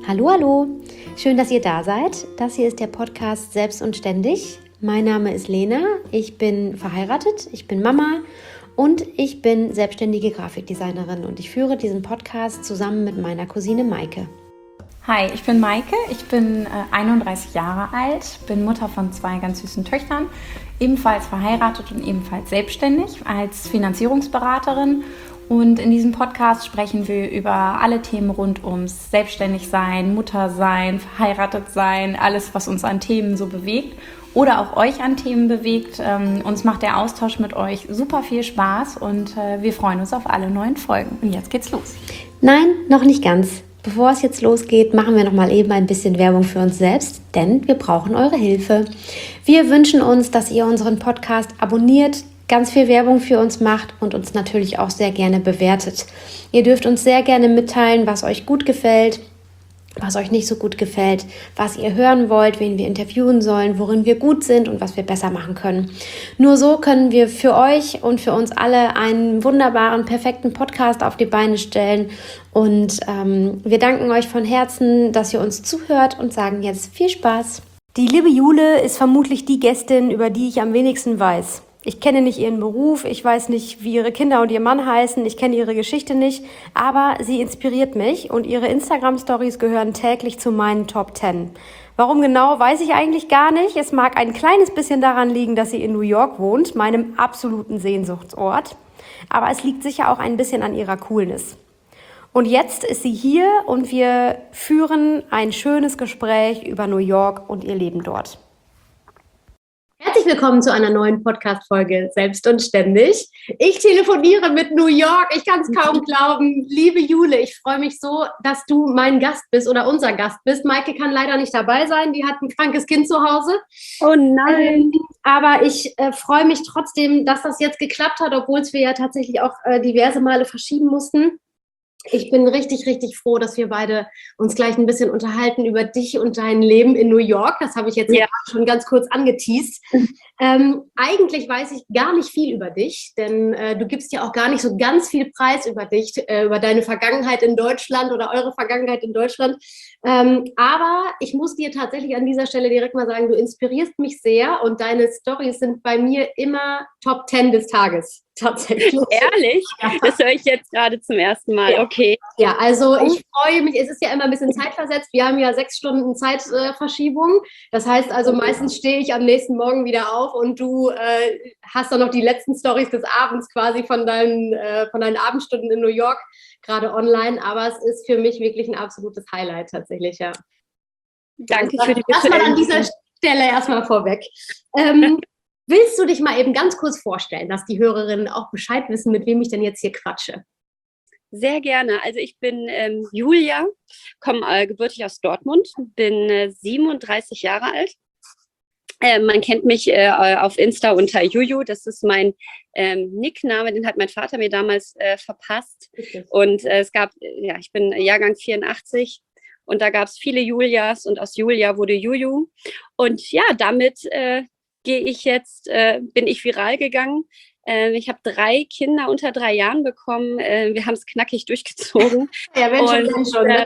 Hallo, hallo. Schön, dass ihr da seid. Das hier ist der Podcast Selbst und Ständig. Mein Name ist Lena. Ich bin verheiratet, ich bin Mama und ich bin selbstständige Grafikdesignerin und ich führe diesen Podcast zusammen mit meiner Cousine Maike. Hi, ich bin Maike, ich bin 31 Jahre alt, bin Mutter von 2 ganz süßen Töchtern, ebenfalls verheiratet und ebenfalls selbstständig als Finanzierungsberaterin. Und in diesem Podcast sprechen wir über alle Themen rund ums Selbstständigsein, Muttersein, verheiratet sein, alles, was uns an Themen so bewegt oder auch euch an Themen bewegt. Uns macht der Austausch mit euch super viel Spaß und wir freuen uns auf alle neuen Folgen. Und jetzt geht's los. Nein, noch nicht ganz. Bevor es jetzt losgeht, machen wir noch mal eben ein bisschen Werbung für uns selbst, denn wir brauchen eure Hilfe. Wir wünschen uns, dass ihr unseren Podcast abonniert, ganz viel Werbung für uns macht und uns natürlich auch sehr gerne bewertet. Ihr dürft uns sehr gerne mitteilen, was euch gut gefällt, was euch nicht so gut gefällt, was ihr hören wollt, wen wir interviewen sollen, worin wir gut sind und was wir besser machen können. Nur so können wir für euch und für uns alle einen wunderbaren, perfekten Podcast auf die Beine stellen. Und wir danken euch von Herzen, dass ihr uns zuhört und sagen jetzt viel Spaß. Die liebe Jule ist vermutlich die Gästin, über die ich am wenigsten weiß. Ich kenne nicht ihren Beruf, ich weiß nicht, wie ihre Kinder und ihr Mann heißen, ich kenne ihre Geschichte nicht, aber sie inspiriert mich und ihre Instagram-Stories gehören täglich zu meinen Top 10. Warum genau, weiß ich eigentlich gar nicht. Es mag ein kleines bisschen daran liegen, dass sie in New York wohnt, meinem absoluten Sehnsuchtsort. Aber es liegt sicher auch ein bisschen an ihrer Coolness. Und jetzt ist sie hier und wir führen ein schönes Gespräch über New York und ihr Leben dort. Herzlich willkommen zu einer neuen Podcast-Folge Selbst und Ständig. Ich telefoniere mit New York. Ich kann es kaum glauben. Liebe Jule, ich freue mich so, dass du mein Gast bist oder unser Gast bist. Maike kann leider nicht dabei sein. Die hat ein krankes Kind zu Hause. Oh nein. Aber ich freue mich trotzdem, dass das jetzt geklappt hat, obwohl es wir ja tatsächlich auch diverse Male verschieben mussten. Ich bin richtig, richtig froh, dass wir beide uns gleich ein bisschen unterhalten über dich und dein Leben in New York. Das habe ich jetzt schon ganz kurz angeteast. Eigentlich weiß ich gar nicht viel über dich, denn du gibst ja auch gar nicht so ganz viel Preis über dich, über deine Vergangenheit in Deutschland oder eure Vergangenheit in Deutschland. Aber ich muss dir tatsächlich an dieser Stelle direkt mal sagen, du inspirierst mich sehr und deine Storys sind bei mir immer Top 10 des Tages. Tatsächlich. Ehrlich? Ja. Das höre ich jetzt gerade zum ersten Mal. Ja. Okay. Ja, also ich freue mich, es ist ja immer ein bisschen zeitversetzt. Wir haben ja 6 Stunden Zeitverschiebung. Das heißt also, meistens stehe ich am nächsten Morgen wieder auf und du hast dann noch die letzten Storys des Abends quasi von deinen Abendstunden in New York gerade online. Aber es ist für mich wirklich ein absolutes Highlight tatsächlich, ja. Danke also, für die Bitte. Erstmal an dieser Stelle erstmal vorweg. Willst du dich mal eben ganz kurz vorstellen, dass die Hörerinnen auch Bescheid wissen, mit wem ich denn jetzt hier quatsche? Sehr gerne. Also ich bin Julia, komme gebürtig aus Dortmund, bin 37 Jahre alt. Man kennt mich auf Insta unter Juju. Das ist mein Nickname, den hat mein Vater mir damals verpasst. Okay. Und ich bin Jahrgang 84. Und da gab es viele Julias und aus Julia wurde Juju. Und ja, damit bin ich viral gegangen. Ich habe 3 Kinder unter 3 Jahren bekommen. Wir haben es knackig durchgezogen. Ja, wenn schon. Ne?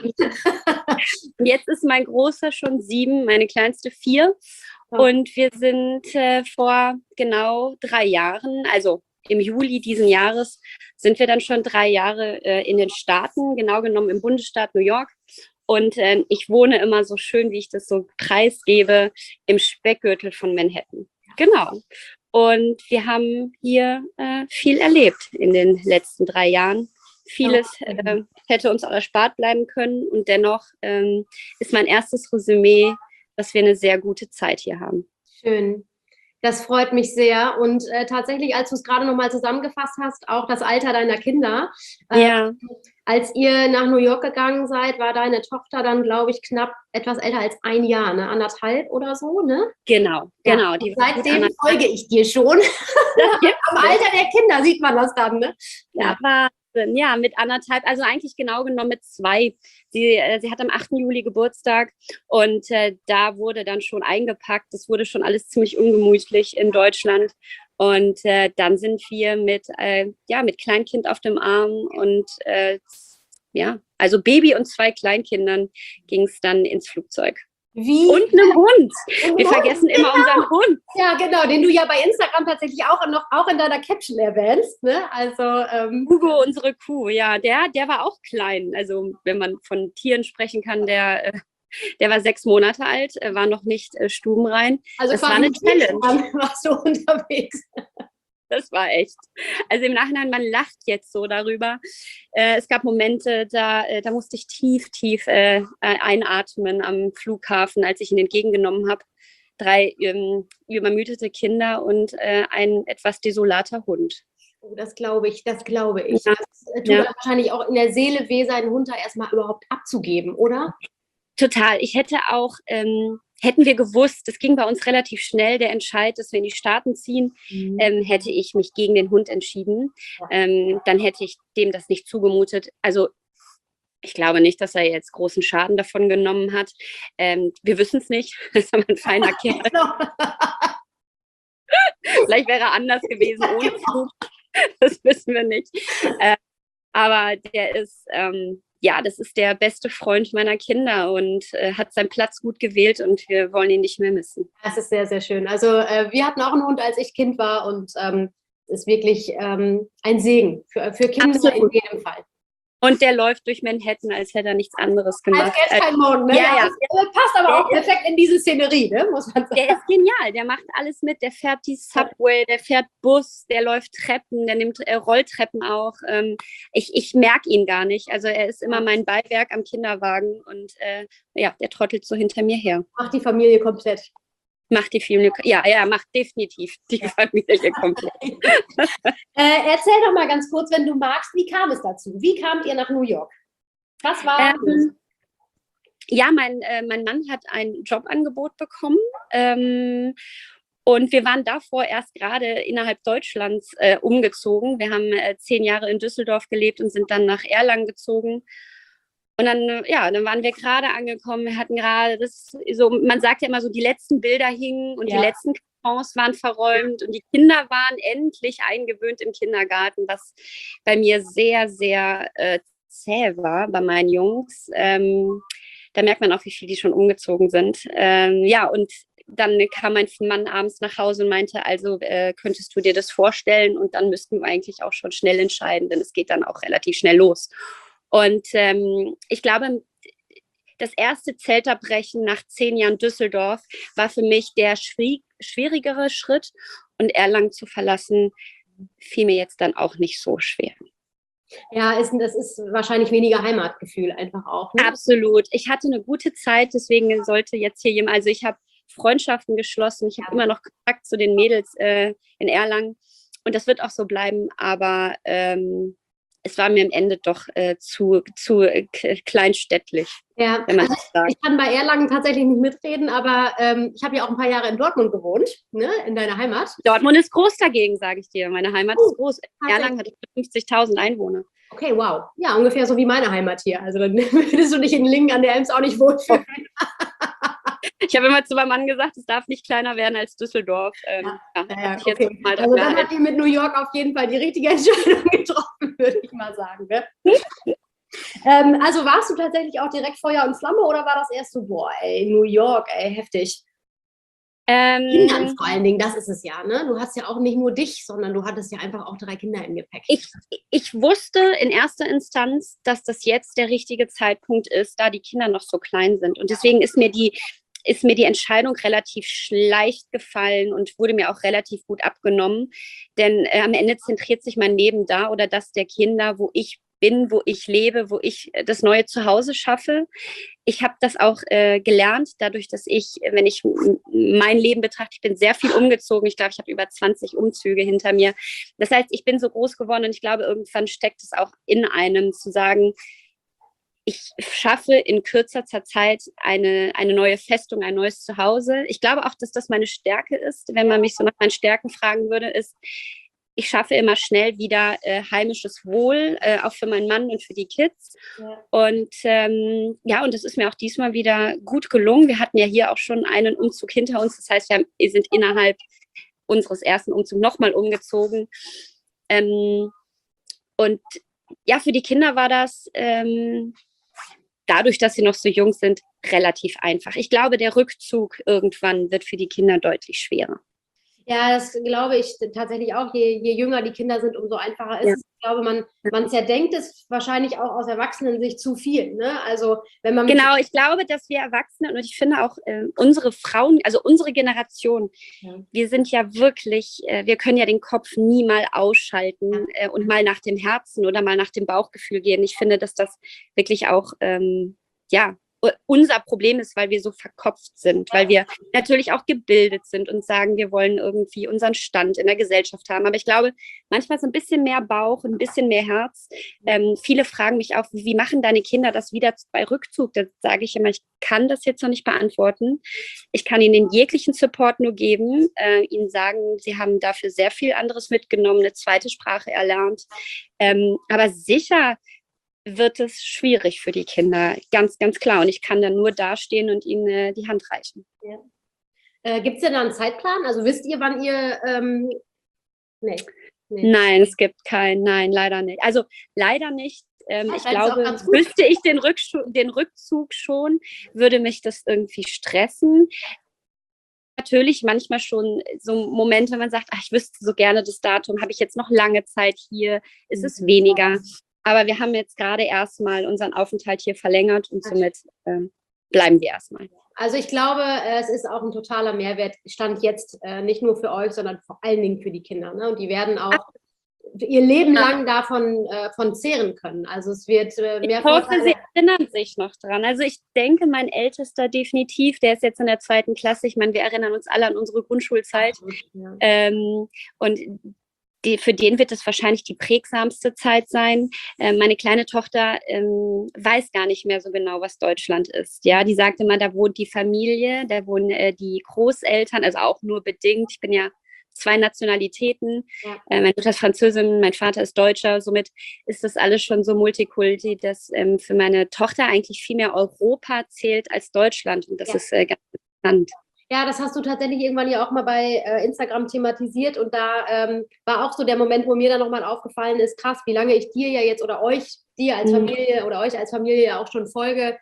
Jetzt ist mein Großer schon 7, meine Kleinste 4. Und wir sind vor genau 3 Jahren, also im Juli diesen Jahres, sind wir dann schon 3 Jahre in den Staaten, genau genommen im Bundesstaat New York. Und ich wohne immer so schön, wie ich das so preisgebe, im Speckgürtel von Manhattan. Genau. Und wir haben hier viel erlebt in den letzten 3 Jahren. Vieles hätte uns auch erspart bleiben können. Und dennoch ist mein erstes Resümee, dass wir eine sehr gute Zeit hier haben. Schön. Das freut mich sehr. Und tatsächlich, als du es gerade nochmal zusammengefasst hast, auch das Alter deiner Kinder. Ja. Als ihr nach New York gegangen seid, war deine Tochter dann, glaube ich, knapp etwas älter als 1 Jahr, ne? 1,5 oder so, ne? Genau. Ja. Seitdem folge ich dir schon. Am Alter der Kinder sieht man das dann, ne? Ja, Wahnsinn. Ja, mit 1,5, also eigentlich genau genommen mit 2. Sie hat am 8. Juli Geburtstag und da wurde dann schon eingepackt. Es wurde schon alles ziemlich ungemütlich in Deutschland. Und dann sind wir mit Kleinkind auf dem Arm und Also Baby und 2 Kleinkindern ging es dann ins Flugzeug. Wie? Und einem Hund. Wir vergessen immer unseren Hund. Ja, genau, den du ja bei Instagram tatsächlich auch in deiner Caption erwähnst. Ne? Also Hugo, unsere Kuh, ja, der war auch klein. Also wenn man von Tieren sprechen kann, der war 6 Monate alt, war noch nicht stubenrein. Also das war eine Challenge. Warst du unterwegs? Das war echt. Also im Nachhinein, man lacht jetzt so darüber. Es gab Momente, da musste ich tief einatmen am Flughafen, als ich ihn entgegengenommen habe. 3 übermüdete Kinder und ein etwas desolater Hund. Oh, das glaube ich. Das Ja. tut wahrscheinlich auch in der Seele weh, seinen Hund da erstmal überhaupt abzugeben, oder? Total. Ich hätte auch, hätten wir gewusst, das ging bei uns relativ schnell, der Entscheid, dass wir in die Staaten ziehen, hätte ich mich gegen den Hund entschieden. Dann hätte ich dem das nicht zugemutet. Also ich glaube nicht, dass er jetzt großen Schaden davon genommen hat. Wir wissen es nicht. Das ist aber ein feiner Kerl. Vielleicht wäre er anders gewesen ohne Flug. Das wissen wir nicht. Aber der ist... das ist der beste Freund meiner Kinder und hat seinen Platz gut gewählt und wir wollen ihn nicht mehr missen. Das ist sehr, sehr schön. Also wir hatten auch einen Hund, als ich Kind war und es ist wirklich ein Segen für Kinder. Absolut. In jedem Fall. Und der läuft durch Manhattan, als hätte er nichts anderes gemacht. Als kein Morgen, ne? Ja. Das passt aber auch perfekt in diese Szenerie, ne? Muss man sagen. Der ist genial, der macht alles mit, der fährt die Subway, der fährt Bus, der läuft Treppen, der nimmt Rolltreppen auch. Ich merke ihn gar nicht, also er ist immer mein Beiwerk am Kinderwagen und der trottelt so hinter mir her. Macht die Familie komplett. Macht die Familie, macht definitiv die Familie komplett. Erzähl doch mal ganz kurz, wenn du magst, wie kam es dazu? Wie kamt ihr nach New York? Was war mein Mann hat ein Jobangebot bekommen und wir waren davor erst gerade innerhalb Deutschlands umgezogen. Wir haben 10 Jahre in Düsseldorf gelebt und sind dann nach Erlangen gezogen. Und dann waren wir gerade angekommen, wir hatten gerade man sagt ja immer so, die letzten Bilder hingen und die letzten Kartons waren verräumt und die Kinder waren endlich eingewöhnt im Kindergarten, was bei mir sehr, sehr zäh war bei meinen Jungs. Da merkt man auch, wie viel die schon umgezogen sind. Und dann kam mein Mann abends nach Hause und meinte, also könntest du dir das vorstellen? Und dann müssten wir eigentlich auch schon schnell entscheiden, denn es geht dann auch relativ schnell los. Und ich glaube, das erste Zeltabbrechen nach 10 Jahren Düsseldorf war für mich der schwierigere Schritt. Und Erlangen zu verlassen, fiel mir jetzt dann auch nicht so schwer. Ja, das ist wahrscheinlich weniger Heimatgefühl einfach auch. Ne? Absolut. Ich hatte eine gute Zeit, deswegen sollte jetzt hier jemand, also ich habe Freundschaften geschlossen, ich habe immer noch Kontakt zu den Mädels in Erlangen und das wird auch so bleiben, aber es war mir am Ende doch zu kleinstädtlich. Ja, wenn man also das sagt. Ich kann bei Erlangen tatsächlich nicht mitreden, aber ich habe ja auch ein paar Jahre in Dortmund gewohnt, ne, in deiner Heimat. Dortmund ist groß dagegen, sage ich dir. Meine Heimat ist groß. Erlangen hat 50.000 Einwohner. Okay, wow. Ja, ungefähr so wie meine Heimat hier. Also dann würdest du dich in Lingen an der Ems auch nicht wohlfühlen. Ich habe immer zu meinem Mann gesagt, es darf nicht kleiner werden als Düsseldorf. Okay. Also dann habt ihr mit New York auf jeden Fall die richtige Entscheidung getroffen, würde ich mal sagen. Ne? Also warst du tatsächlich auch direkt Feuer und Flamme oder war das erst so, New York, heftig? Kinder vor allen Dingen, das ist es ja, ne? Du hast ja auch nicht nur dich, sondern du hattest ja einfach auch 3 Kinder im Gepäck. Ich wusste in erster Instanz, dass das jetzt der richtige Zeitpunkt ist, da die Kinder noch so klein sind. Und deswegen ist mir die Entscheidung relativ leicht gefallen und wurde mir auch relativ gut abgenommen. Denn am Ende zentriert sich mein Leben da oder das der Kinder, wo ich bin, wo ich lebe, wo ich das neue Zuhause schaffe. Ich habe das auch gelernt, dadurch, dass wenn ich mein Leben betrachte, ich bin sehr viel umgezogen. Ich glaube, ich habe über 20 Umzüge hinter mir. Das heißt, ich bin so groß geworden und ich glaube, irgendwann steckt es auch in einem, zu sagen, ich schaffe in kürzester Zeit eine neue Festung, ein neues Zuhause. Ich glaube auch, dass das meine Stärke ist. Wenn man mich so nach meinen Stärken fragen würde, ist, ich schaffe immer schnell wieder heimisches Wohl, auch für meinen Mann und für die Kids. Ja. Und und das ist mir auch diesmal wieder gut gelungen. Wir hatten ja hier auch schon einen Umzug hinter uns. Das heißt, wir sind innerhalb unseres ersten Umzugs nochmal umgezogen. Und ja, für die Kinder war das dadurch, dass sie noch so jung sind, relativ einfach. Ich glaube, der Rückzug irgendwann wird für die Kinder deutlich schwerer. Ja, das glaube ich tatsächlich auch. Je jünger die Kinder sind, umso einfacher ist Ja. es. Ich glaube, man zerdenkt es wahrscheinlich auch aus Erwachsenen-Sicht zu viel. Ne? Also, wenn man Genau, ich glaube, dass wir Erwachsene und ich finde auch unsere Frauen, also unsere Generation, wir sind ja wirklich, wir können ja den Kopf nie mal ausschalten und mal nach dem Herzen oder mal nach dem Bauchgefühl gehen. Ich finde, dass das wirklich auch, ja, unser Problem ist, weil wir so verkopft sind, weil wir natürlich auch gebildet sind und sagen, wir wollen irgendwie unseren Stand in der Gesellschaft haben. Aber ich glaube, manchmal so ein bisschen mehr Bauch, ein bisschen mehr Herz. Viele fragen mich auch, wie machen deine Kinder das wieder bei Rückzug? Da sage ich immer, ich kann das jetzt noch nicht beantworten. Ich kann ihnen den jeglichen Support nur geben, ihnen sagen, sie haben dafür sehr viel anderes mitgenommen, eine zweite Sprache erlernt. Aber sicher wird es schwierig für die Kinder, ganz, ganz klar. Und ich kann dann nur dastehen und ihnen die Hand reichen. Ja. Gibt es denn da einen Zeitplan? Also wisst ihr, wann ihr... Nee. Nein, es gibt keinen. Nein, leider nicht. Also leider nicht. Ich glaube, wüsste ich den Rückzug schon, würde mich das irgendwie stressen. Natürlich manchmal schon so Momente, wenn man sagt, ach, ich wüsste so gerne das Datum, habe ich jetzt noch lange Zeit hier, ist es weniger. Aber wir haben jetzt gerade erstmal unseren Aufenthalt hier verlängert und somit bleiben wir erstmal. Also ich glaube, es ist auch ein totaler Mehrwert, Stand jetzt, nicht nur für euch, sondern vor allen Dingen für die Kinder. Ne? Und die werden auch ihr Leben lang davon von zehren können. Also es wird mehr Ich hoffe, sie erinnern sich noch dran. Also ich denke, mein Ältester definitiv, der ist jetzt in der 2. Klasse. Ich meine, wir erinnern uns alle an unsere Grundschulzeit. Ja. Und für den wird es wahrscheinlich die prägsamste Zeit sein. Meine kleine Tochter weiß gar nicht mehr so genau, was Deutschland ist. Ja, die sagt immer, da wohnt die Familie, da wohnen die Großeltern, also auch nur bedingt. Ich bin ja 2 Nationalitäten. Ja. Meine Mutter ist Französin, mein Vater ist Deutscher. Somit ist das alles schon so Multikulti, dass für meine Tochter eigentlich viel mehr Europa zählt als Deutschland. Und das ist ganz interessant. Ja, das hast du tatsächlich irgendwann ja auch mal bei Instagram thematisiert und da war auch so der Moment, wo mir dann nochmal aufgefallen ist, krass, wie lange ich dir ja jetzt oder dir als Familie oder euch als Familie ja auch schon folge,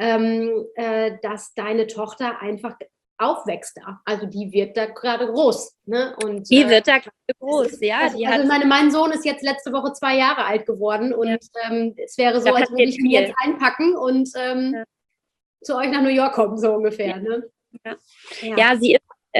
dass deine Tochter einfach aufwächst da. Also die wird da gerade groß. Ne? Und, die wird da gerade groß, ja. Mein Sohn ist jetzt letzte Woche 2 Jahre alt geworden und es wäre so, als würde ich ihn jetzt einpacken und zu euch nach New York kommen, so ungefähr. Ne? Ja, sie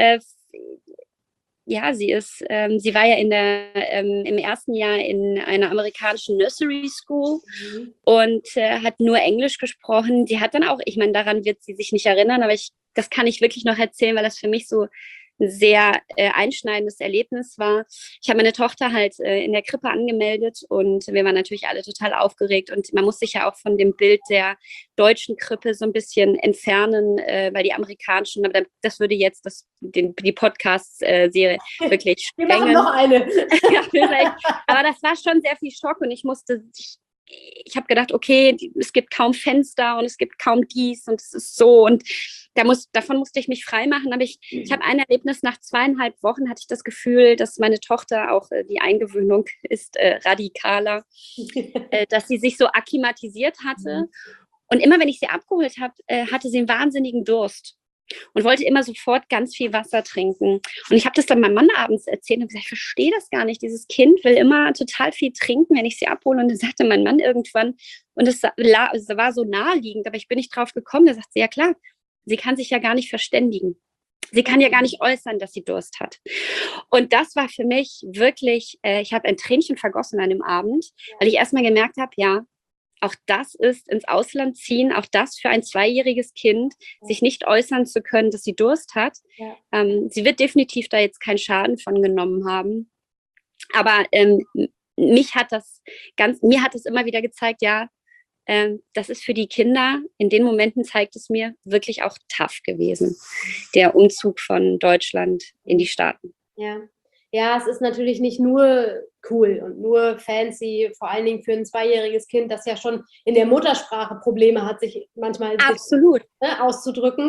war ja im ersten Jahr in einer amerikanischen Nursery School und hat nur Englisch gesprochen. Sie hat dann auch, ich meine, daran wird sie sich nicht erinnern, aber das kann ich wirklich noch erzählen, weil das für mich so ein sehr einschneidendes Erlebnis war. Ich habe meine Tochter halt in der Krippe angemeldet und wir waren natürlich alle total aufgeregt und man muss sich ja auch von dem Bild der deutschen Krippe so ein bisschen entfernen, weil die amerikanischen, aber das würde jetzt die Podcast-Serie wirklich sprengen. Wir machen noch eine. Aber das war schon sehr viel Schock und ich habe gedacht, okay, es gibt kaum Fenster und es gibt kaum dies und es ist so und davon musste ich mich freimachen, aber ich habe ein Erlebnis, nach 2,5 Wochen hatte ich das Gefühl, dass meine Tochter auch, die Eingewöhnung ist radikaler, dass sie sich so akklimatisiert hatte und immer, wenn ich sie abgeholt habe, hatte sie einen wahnsinnigen Durst und wollte immer sofort ganz viel Wasser trinken. Und ich habe das dann meinem Mann abends erzählt und gesagt, ich verstehe das gar nicht. Dieses Kind will immer total viel trinken, wenn ich sie abhole. Und dann sagte mein Mann irgendwann, und es war so naheliegend, aber ich bin nicht drauf gekommen, da sagt sie, ja klar, sie kann sich ja gar nicht verständigen. Sie kann ja gar nicht äußern, dass sie Durst hat. Und das war für mich wirklich, ich habe ein Tränchen vergossen an dem Abend, weil ich erstmal gemerkt habe, ja, auch das ist ins Ausland ziehen, auch das für ein 2-jähriges Kind, sich nicht äußern zu können, dass sie Durst hat. Ja. Sie wird definitiv da jetzt keinen Schaden von genommen haben. Aber mir hat das immer wieder gezeigt, ja, das ist für die Kinder, in den Momenten zeigt es mir, wirklich auch tough gewesen, der Umzug von Deutschland in die Staaten. Ja, es ist natürlich nicht nur cool und nur fancy, vor allen Dingen für ein 2-jähriges Kind, das ja schon in der Muttersprache Probleme hat, sich manchmal absolut auszudrücken.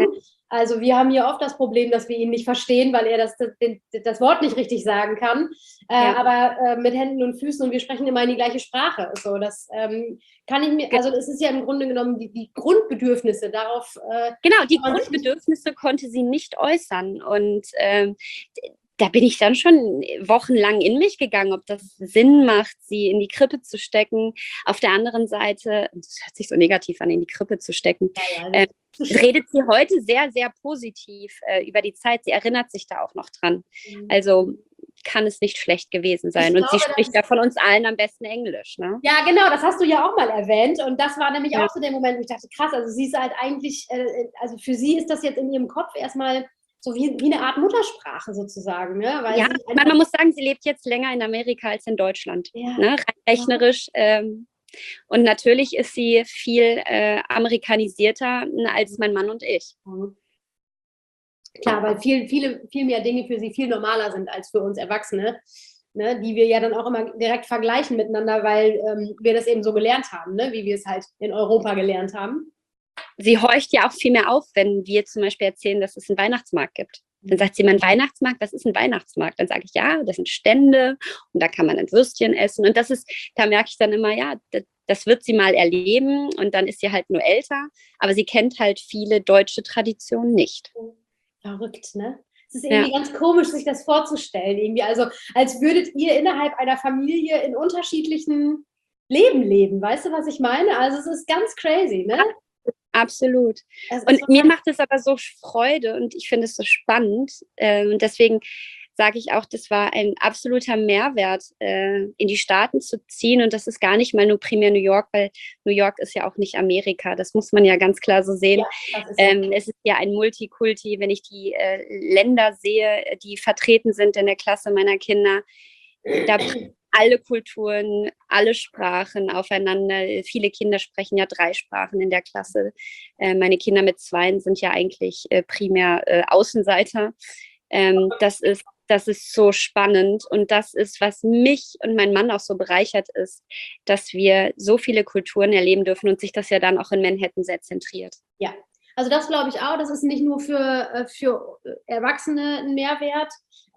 Also wir haben hier oft das Problem, dass wir ihn nicht verstehen, weil er das Wort nicht richtig sagen kann. Aber mit Händen und Füßen und wir sprechen immer in die gleiche Sprache. So, das kann ich mir, also es ist ja im Grunde genommen die Grundbedürfnisse darauf. Genau, die Grundbedürfnisse konnte sie nicht äußern. Und da bin ich dann schon wochenlang in mich gegangen, ob das Sinn macht, sie in die Krippe zu stecken. Auf der anderen Seite, das hört sich so negativ an, in die Krippe zu stecken, redet sie heute sehr, sehr positiv über die Zeit. Sie erinnert sich da auch noch dran. Also kann es nicht schlecht gewesen sein. Und sie spricht ja von uns allen am besten Englisch. Ne? Ja, genau, das hast du ja auch mal erwähnt. Und das war nämlich auch so der Moment, wo ich dachte, krass, also sie ist halt eigentlich, also für sie ist das jetzt in ihrem Kopf erstmal so wie eine Art Muttersprache sozusagen. Ne? Weil man muss sagen, sie lebt jetzt länger in Amerika als in Deutschland. Ja. Ne? Rechnerisch. Und natürlich ist sie viel amerikanisierter als mein Mann und ich. Klar, weil viel mehr Dinge für sie viel normaler sind als für uns Erwachsene, ne? Die wir ja dann auch immer direkt vergleichen miteinander, weil wir das eben so gelernt haben, ne? Wie wir es halt in Europa gelernt haben. Sie horcht ja auch viel mehr auf, wenn wir zum Beispiel erzählen, dass es einen Weihnachtsmarkt gibt. Dann sagt sie, mein Weihnachtsmarkt, was ist ein Weihnachtsmarkt? Dann sage ich, ja, das sind Stände und da kann man ein Würstchen essen. Und da merke ich dann immer, ja, das wird sie mal erleben und dann ist sie halt nur älter. Aber sie kennt halt viele deutsche Traditionen nicht. Verrückt, ne? Es ist irgendwie ganz komisch, sich das vorzustellen. Irgendwie. Also als würdet ihr innerhalb einer Familie in unterschiedlichen Leben leben. Weißt du, was ich meine? Also es ist ganz crazy, ne? Absolut. Und mir macht es aber so Freude und ich finde es so spannend. Und deswegen sage ich auch, das war ein absoluter Mehrwert, in die Staaten zu ziehen. Und das ist gar nicht mal nur primär New York, weil New York ist ja auch nicht Amerika. Das muss man ja ganz klar so sehen. Es ist ja ein Multikulti. Wenn ich die Länder sehe, die vertreten sind in der Klasse meiner Kinder, da alle Kulturen, alle Sprachen aufeinander. Viele Kinder sprechen ja 3 Sprachen in der Klasse. Meine Kinder mit 2 sind ja eigentlich primär Außenseiter. Das ist so spannend und das ist, was mich und mein Mann auch so bereichert ist, dass wir so viele Kulturen erleben dürfen und sich das ja dann auch in Manhattan sehr zentriert. Ja, also das glaube ich auch. Das ist nicht nur für Erwachsene ein Mehrwert,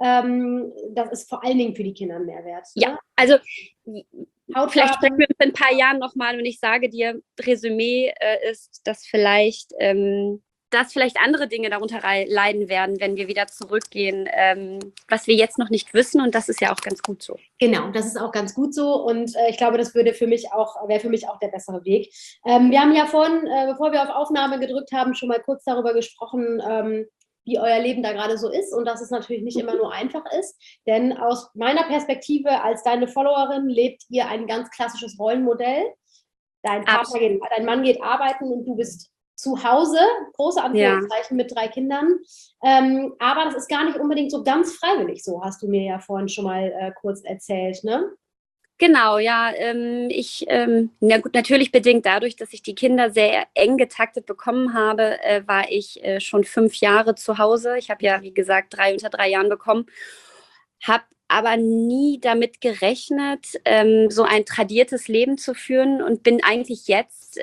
das ist vor allen Dingen für die Kinder ein Mehrwert. Ne? Ja, also vielleicht sprechen wir uns in ein paar Jahren nochmal und ich sage dir, Resümee ist, dass vielleicht andere Dinge darunter leiden werden, wenn wir wieder zurückgehen, was wir jetzt noch nicht wissen und das ist ja auch ganz gut so. Genau, das ist auch ganz gut so und ich glaube, das wäre für mich auch der bessere Weg. Wir haben ja vorhin, bevor wir auf Aufnahme gedrückt haben, schon mal kurz darüber gesprochen, wie euer Leben da gerade so ist und dass es natürlich nicht immer nur einfach ist, denn aus meiner Perspektive als deine Followerin lebt ihr ein ganz klassisches Rollenmodell. Dein Mann geht arbeiten und du bist zu Hause, große Anführungszeichen, mit 3 Kindern. Aber das ist gar nicht unbedingt so ganz freiwillig so, hast du mir ja vorhin schon mal kurz erzählt, ne? Genau, ja. Natürlich bedingt dadurch, dass ich die Kinder sehr eng getaktet bekommen habe, war ich schon 5 Jahre zu Hause. Ich habe ja, wie gesagt, 3 unter 3 Jahren bekommen. Habe aber nie damit gerechnet, so ein tradiertes Leben zu führen und bin eigentlich jetzt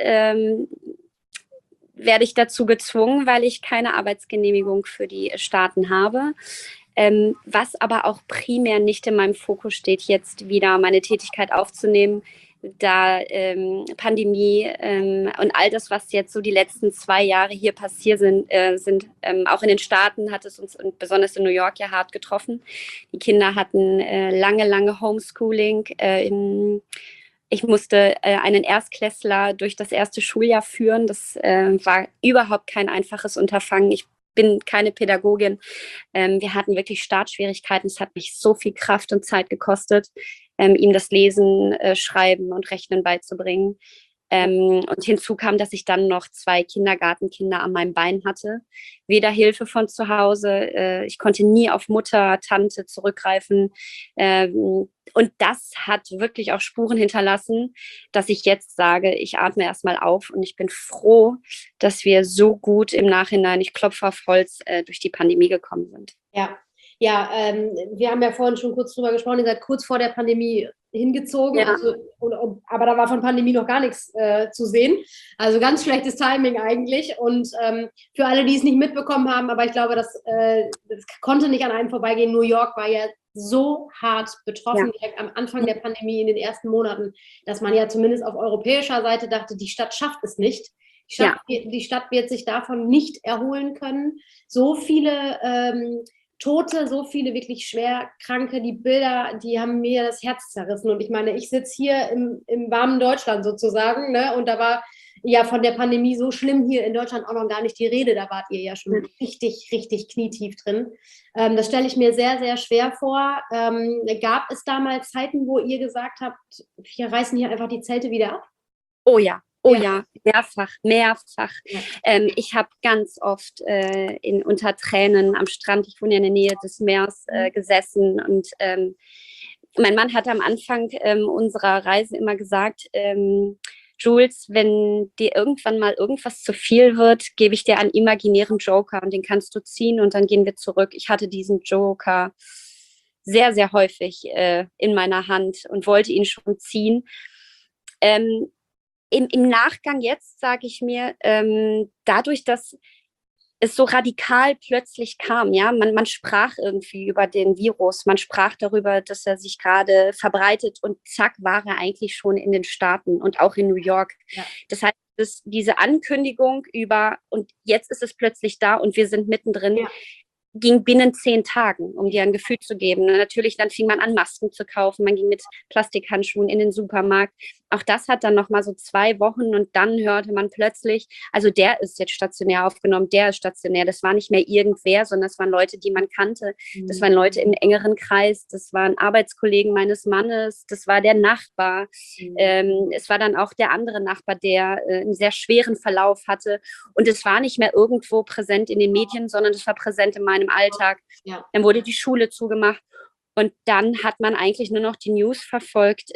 werde ich dazu gezwungen, weil ich keine Arbeitsgenehmigung für die Staaten habe. Was aber auch primär nicht in meinem Fokus steht, jetzt wieder meine Tätigkeit aufzunehmen, da Pandemie und all das, was jetzt so die letzten 2 Jahre hier passiert sind, auch in den Staaten hat es uns und besonders in New York ja hart getroffen. Die Kinder hatten lange Homeschooling. Ich musste einen Erstklässler durch das erste Schuljahr führen. Das war überhaupt kein einfaches Unterfangen. Ich bin keine Pädagogin. Wir hatten wirklich Startschwierigkeiten. Es hat mich so viel Kraft und Zeit gekostet, ihm das Lesen, Schreiben und Rechnen beizubringen. Und hinzu kam, dass ich dann noch 2 Kindergartenkinder an meinem Bein hatte. Weder Hilfe von zu Hause. Ich konnte nie auf Mutter, Tante zurückgreifen. Und das hat wirklich auch Spuren hinterlassen, dass ich jetzt sage, ich atme erstmal auf und ich bin froh, dass wir so gut im Nachhinein, ich klopfe auf Holz, durch die Pandemie gekommen sind. Ja. Ja, wir haben ja vorhin schon kurz drüber gesprochen, ihr seid kurz vor der Pandemie hingezogen, Ja. also, aber da war von Pandemie noch gar nichts zu sehen. Also ganz schlechtes Timing eigentlich. Und für alle, die es nicht mitbekommen haben, aber ich glaube, das konnte nicht an einem vorbeigehen. New York war ja so hart betroffen, direkt am Anfang der Pandemie in den ersten Monaten, dass man ja zumindest auf europäischer Seite dachte, die Stadt schafft es nicht. Die Stadt wird sich davon nicht erholen können. So viele Tote, so viele wirklich schwer Kranke, die Bilder, die haben mir das Herz zerrissen. Und ich meine, ich sitze hier im warmen Deutschland sozusagen, ne? Und da war ja von der Pandemie so schlimm hier in Deutschland auch noch gar nicht die Rede. Da wart ihr ja schon richtig, richtig knietief drin. Das stelle ich mir sehr, sehr schwer vor. Gab es damals Zeiten, wo ihr gesagt habt, wir reißen hier einfach die Zelte wieder ab? Oh ja. Oh ja, mehrfach. Ja. Ich habe ganz oft unter Tränen am Strand, ich wohne ja in der Nähe des Meeres, gesessen. Und mein Mann hat am Anfang unserer Reise immer gesagt, Jules, wenn dir irgendwann mal irgendwas zu viel wird, gebe ich dir einen imaginären Joker und den kannst du ziehen und dann gehen wir zurück. Ich hatte diesen Joker sehr, sehr häufig in meiner Hand und wollte ihn schon ziehen. Im Nachgang jetzt sage ich mir, dadurch, dass es so radikal plötzlich kam, ja, man sprach irgendwie über den Virus, man sprach darüber, dass er sich gerade verbreitet und zack, war er eigentlich schon in den Staaten und auch in New York. Ja. Das heißt, diese Ankündigung und jetzt ist es plötzlich da und wir sind mittendrin, ging binnen 10 Tagen, um dir ein Gefühl zu geben. Und natürlich, dann fing man an, Masken zu kaufen. Man ging mit Plastikhandschuhen in den Supermarkt. Auch das hat dann noch mal so 2 Wochen und dann hörte man plötzlich, also der ist jetzt stationär aufgenommen, der ist stationär. Das war nicht mehr irgendwer, sondern das waren Leute, die man kannte. Das waren Leute im engeren Kreis. Das waren Arbeitskollegen meines Mannes. Das war der Nachbar. Es war dann auch der andere Nachbar, der einen sehr schweren Verlauf hatte. Und es war nicht mehr irgendwo präsent in den Medien, sondern es war präsent in meinem Alltag. Ja. Dann wurde die Schule zugemacht und dann hat man eigentlich nur noch die News verfolgt.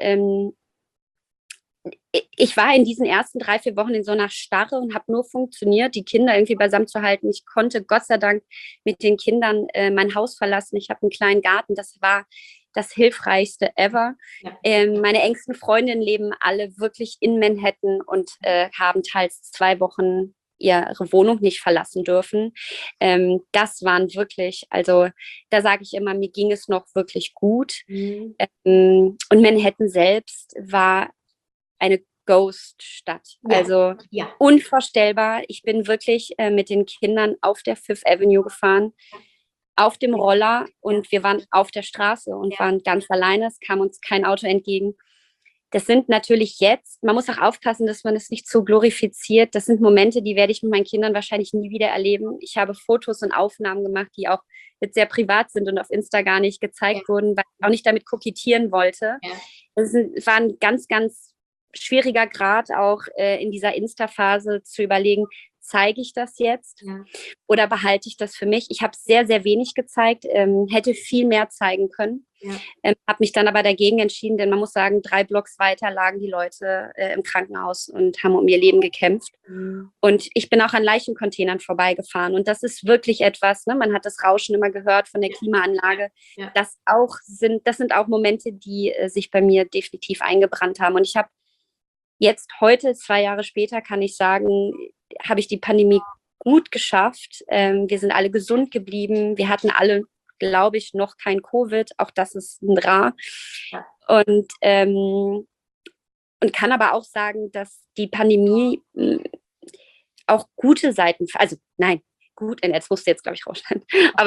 Ich war in diesen ersten 3-4 Wochen in so einer Starre und habe nur funktioniert, die Kinder irgendwie beisammen zu halten. Ich konnte Gott sei Dank mit den Kindern mein Haus verlassen. Ich habe einen kleinen Garten, das war das Hilfreichste ever. Ja. Meine engsten Freundinnen leben alle wirklich in Manhattan und haben teils 2 Wochen ihre Wohnung nicht verlassen dürfen. Das waren wirklich, also da sage ich immer, mir ging es noch wirklich gut. Und Manhattan selbst war eine Ghost-Stadt. Ja. Also unvorstellbar. Ich bin wirklich mit den Kindern auf der Fifth Avenue gefahren, auf dem Roller und wir waren auf der Straße und waren ganz alleine. Es kam uns kein Auto entgegen. Das sind natürlich jetzt, man muss auch aufpassen, dass man es nicht so glorifiziert. Das sind Momente, die werde ich mit meinen Kindern wahrscheinlich nie wieder erleben. Ich habe Fotos und Aufnahmen gemacht, die auch jetzt sehr privat sind und auf Insta gar nicht gezeigt wurden, weil ich auch nicht damit kokettieren wollte. Es war ein ganz, ganz schwieriger Grad auch in dieser Insta-Phase zu überlegen, zeige ich das jetzt oder behalte ich das für mich? Ich habe sehr, sehr wenig gezeigt, hätte viel mehr zeigen können. Habe mich dann aber dagegen entschieden, denn man muss sagen, 3 Blocks weiter lagen die Leute im Krankenhaus und haben um ihr Leben gekämpft. Und ich bin auch an Leichencontainern vorbeigefahren. Und das ist wirklich etwas, ne? Man hat das Rauschen immer gehört von der Klimaanlage. Das sind auch Momente, die sich bei mir definitiv eingebrannt haben. Und ich habe jetzt heute, 2 Jahre später, kann ich sagen, habe ich die Pandemie gut geschafft. Wir sind alle gesund geblieben. Wir hatten alle, glaube ich, noch kein Covid. Auch das ist ein Rar. Und kann aber auch sagen, dass die Pandemie auch gute Seiten, also nein, gut, jetzt musst du jetzt, glaube ich, rausschneiden. Aber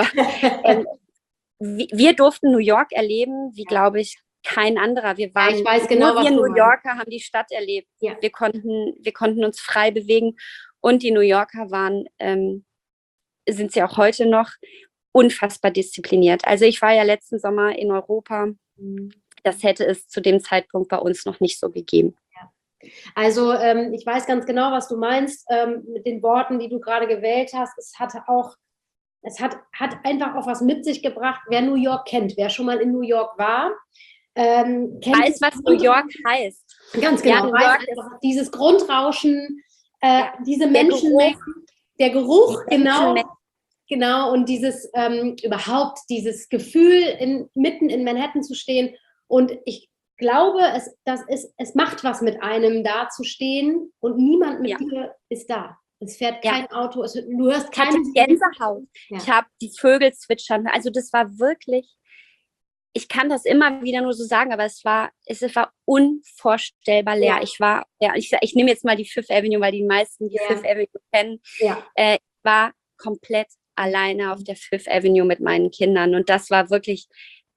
wir durften New York erleben, wie, glaube ich, kein anderer. Wir waren, ich weiß genau, nur wir New Yorker haben die Stadt erlebt. Wir konnten uns frei bewegen. Und die New Yorker sind sie auch heute noch, unfassbar diszipliniert. Also ich war ja letzten Sommer in Europa. Das hätte es zu dem Zeitpunkt bei uns noch nicht so gegeben. Also ich weiß ganz genau, was du meinst mit den Worten, die du gerade gewählt hast. Es hat einfach auch was mit sich gebracht. Wer New York kennt, wer schon mal in New York war, weiß, was New York heißt. Ganz genau. Weiß dieses Grundrauschen, diese Menschenmengen, der Geruch, genau. Genau, und dieses überhaupt dieses Gefühl, mitten in Manhattan zu stehen. Und ich glaube, es macht was mit einem, da zu stehen und niemand mit dir ist da. Es fährt kein Auto, du hörst keine Gänsehaut. Ja. Ich habe die Vögel zwitschern. Also das war wirklich, ich kann das immer wieder nur so sagen, aber es war unvorstellbar leer. Ich nehme jetzt mal die Fifth Avenue, weil die meisten die Fifth Avenue kennen. Ja. Ich war komplett alleine auf der Fifth Avenue mit meinen Kindern und das war wirklich,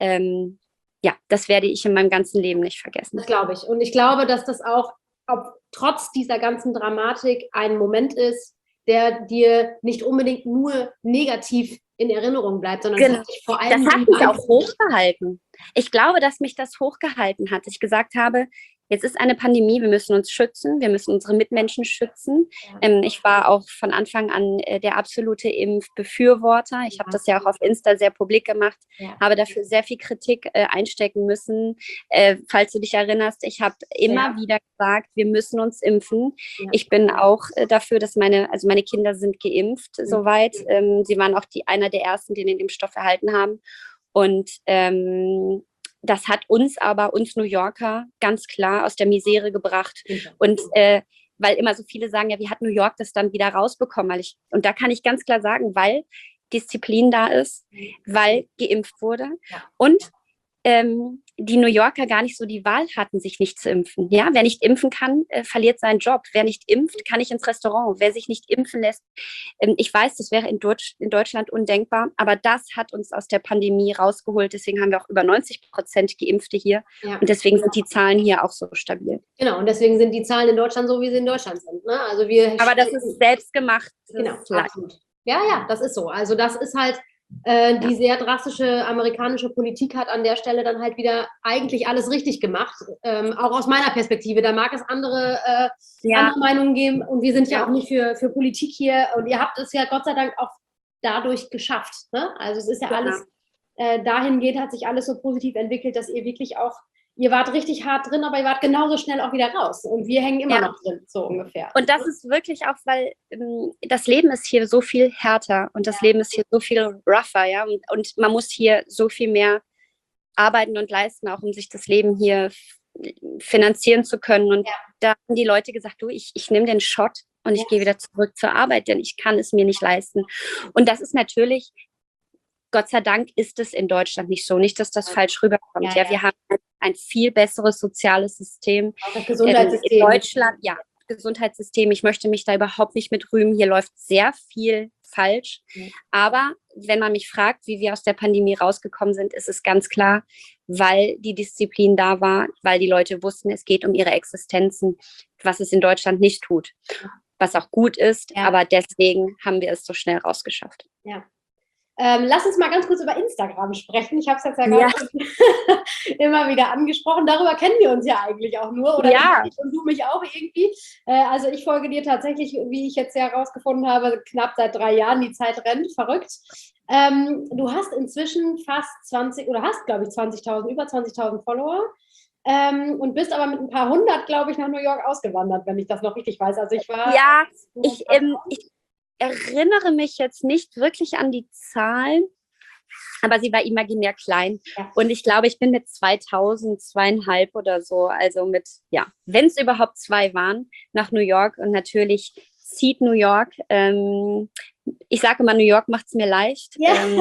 das werde ich in meinem ganzen Leben nicht vergessen. Das glaube ich. Und ich glaube, dass das auch trotz dieser ganzen Dramatik ein Moment ist, der dir nicht unbedingt nur negativ in Erinnerung bleibt, sondern vor allem das hat mich auch hochgehalten. Ich glaube, dass mich das hochgehalten hat. Ich gesagt habe, jetzt ist eine Pandemie, wir müssen uns schützen, wir müssen unsere Mitmenschen schützen. Ja. Ich war auch von Anfang an der absolute Impfbefürworter. Ich habe das ja auch auf Insta sehr publik gemacht, habe dafür sehr viel Kritik einstecken müssen. Falls du dich erinnerst, ich habe immer wieder gesagt, wir müssen uns impfen. Ja. Ich bin auch dafür, dass meine Kinder sind geimpft soweit. Sie waren auch einer der ersten, die den Impfstoff erhalten haben. Und das hat uns New Yorker ganz klar aus der Misere gebracht. Und weil immer so viele sagen, ja, wie hat New York das dann wieder rausbekommen? Und da kann ich ganz klar sagen, weil Disziplin da ist, weil geimpft wurde und die New Yorker gar nicht so die Wahl hatten, sich nicht zu impfen. Ja, wer nicht impfen kann, verliert seinen Job. Wer nicht impft, kann nicht ins Restaurant. Wer sich nicht impfen lässt, ich weiß, das wäre in Deutschland undenkbar, aber das hat uns aus der Pandemie rausgeholt. Deswegen haben wir auch über 90% Geimpfte hier und deswegen sind die Zahlen hier auch so stabil. Genau, und deswegen sind die Zahlen in Deutschland so, wie sie in Deutschland sind. Ne? Also aber das ist selbstgemacht. Genau, absolut. Ja, das ist so. Also das ist halt die sehr drastische amerikanische Politik hat an der Stelle dann halt wieder eigentlich alles richtig gemacht, auch aus meiner Perspektive. Da mag es andere Meinungen geben und wir sind ja auch nicht für Politik hier und ihr habt es ja Gott sei Dank auch dadurch geschafft. Ne? Also es ist ja alles, dahingehend hat sich alles so positiv entwickelt, dass ihr wirklich auch, ihr wart richtig hart drin, aber ihr wart genauso schnell auch wieder raus. Und wir hängen immer noch drin, so ungefähr. Und das ist wirklich auch, weil das Leben ist hier so viel härter und das Leben ist hier so viel rougher, ja. Und man muss hier so viel mehr arbeiten und leisten, auch um sich das Leben hier finanzieren zu können. Und da haben die Leute gesagt, du, ich nehme den Shot und ich gehe wieder zurück zur Arbeit, denn ich kann es mir nicht leisten. Und das ist natürlich, Gott sei Dank ist es in Deutschland nicht so. Nicht, dass das falsch rüberkommt. Ja, wir haben ein viel besseres soziales System. Auch das Gesundheitssystem. In Deutschland, Gesundheitssystem. Ich möchte mich da überhaupt nicht mit rühmen. Hier läuft sehr viel falsch. Aber wenn man mich fragt, wie wir aus der Pandemie rausgekommen sind, ist es ganz klar, weil die Disziplin da war, weil die Leute wussten, es geht um ihre Existenzen, was es in Deutschland nicht tut. Was auch gut ist, aber deswegen haben wir es so schnell rausgeschafft. Ja. Lass uns mal ganz kurz über Instagram sprechen. Ich habe es jetzt ja gerade immer wieder angesprochen. Darüber kennen wir uns ja eigentlich auch nur. Oder ich und du mich auch irgendwie. Also ich folge dir tatsächlich, wie ich jetzt ja herausgefunden habe, knapp seit 3 Jahren. Die Zeit rennt, verrückt. Du hast inzwischen fast 20, oder hast, glaube ich, über 20.000 Follower. Und bist aber mit ein paar hundert, glaube ich, nach New York ausgewandert, wenn ich das noch richtig weiß. Also ich war... Ja, ich erinnere mich jetzt nicht wirklich an die Zahlen, aber sie war imaginär klein. Und ich glaube, ich bin mit 2000, 2,5 oder so, also mit, wenn es überhaupt 2 waren, nach New York. Und natürlich zieht New York. Ich sage immer, New York macht es mir leicht.